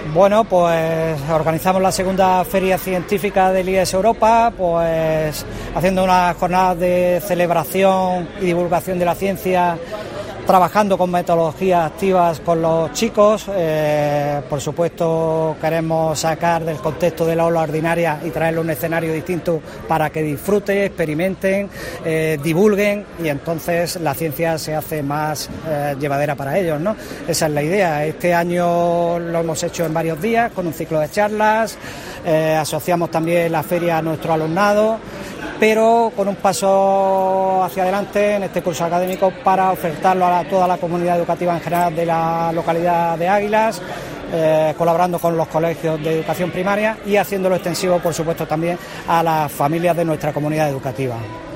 Bueno, pues organizamos la segunda feria científica del IES Europa, pues haciendo unas jornadas de celebración y divulgación de la ciencia, trabajando con metodologías activas con los chicos. Por supuesto, queremos sacar del contexto de la aula ordinaria y traerle un escenario distinto para que disfruten, experimenten, divulguen, y entonces la ciencia se hace más llevadera para ellos, ¿no? Esa es la idea. Este año lo hemos hecho en varios días con un ciclo de charlas. Asociamos también la feria a nuestro alumnado, pero con un paso hacia adelante en este curso académico para ofertarlo a toda la comunidad educativa en general de la localidad de Águilas, colaborando con los colegios de educación primaria y haciéndolo extensivo, por supuesto, también a las familias de nuestra comunidad educativa.